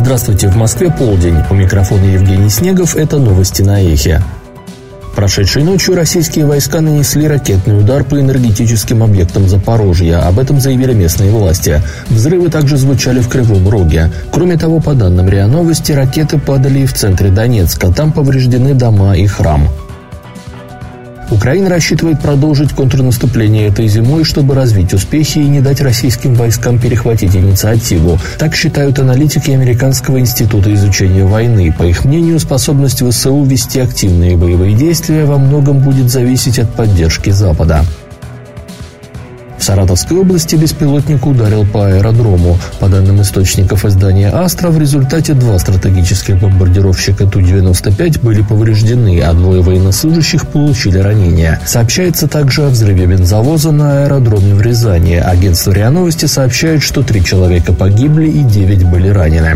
Здравствуйте, в Москве полдень. У микрофона Евгений Снегов. Это новости на Эхе. Прошедшей ночью российские войска нанесли ракетный удар по энергетическим объектам Запорожья. Об этом заявили местные власти. Взрывы также звучали в Кривом Роге. Кроме того, по данным РИА Новости, ракеты падали и в центре Донецка. Там повреждены дома и храм. Украина рассчитывает продолжить контрнаступление этой зимой, чтобы развить успехи и не дать российским войскам перехватить инициативу. Так считают аналитики Американского института изучения войны. По их мнению, способность ВСУ вести активные боевые действия во многом будет зависеть от поддержки Запада. В Саратовской области беспилотник ударил по аэродрому. По данным источников издания «Астра», в результате 2 стратегических бомбардировщика Ту-95 были повреждены, а 2 военнослужащих получили ранения. Сообщается также о взрыве бензовоза на аэродроме в Рязани. Агентство РИА Новости сообщает, что 3 человека погибли и 9 были ранены.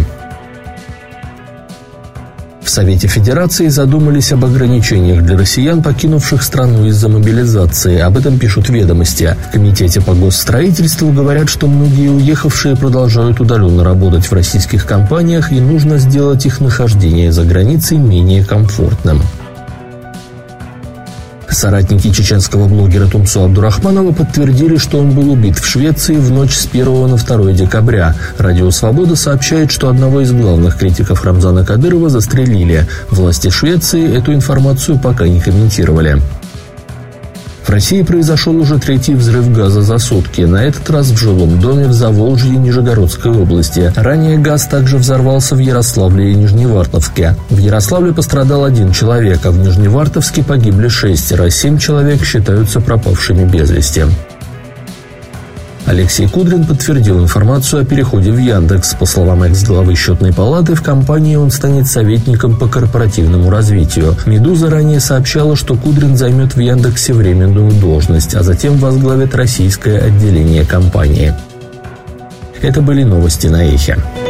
В Совете Федерации задумались об ограничениях для россиян, покинувших страну из-за мобилизации. Об этом пишут «Ведомости». В Комитете по госстроительству говорят, что многие уехавшие продолжают удаленно работать в российских компаниях, и нужно сделать их нахождение за границей менее комфортным. Соратники чеченского блогера Тумсо Абдурахманова подтвердили, что он был убит в Швеции в ночь с 1 на 2 декабря. Радио «Свобода» сообщает, что одного из главных критиков Рамзана Кадырова застрелили. Власти Швеции эту информацию пока не комментировали. В России произошел уже 3-й взрыв газа за сутки. На этот раз в жилом доме в Заволжье Нижегородской области. Ранее газ также взорвался в Ярославле и Нижневартовске. В Ярославле пострадал 1 человек, а в Нижневартовске погибли 6, 7 человек считаются пропавшими без вести. Алексей Кудрин подтвердил информацию о переходе в Яндекс. По словам экс-главы счетной палаты, в компании он станет советником по корпоративному развитию. «Медуза» ранее сообщала, что Кудрин займет в Яндексе временную должность, а затем возглавит российское отделение компании. Это были новости на Эхе.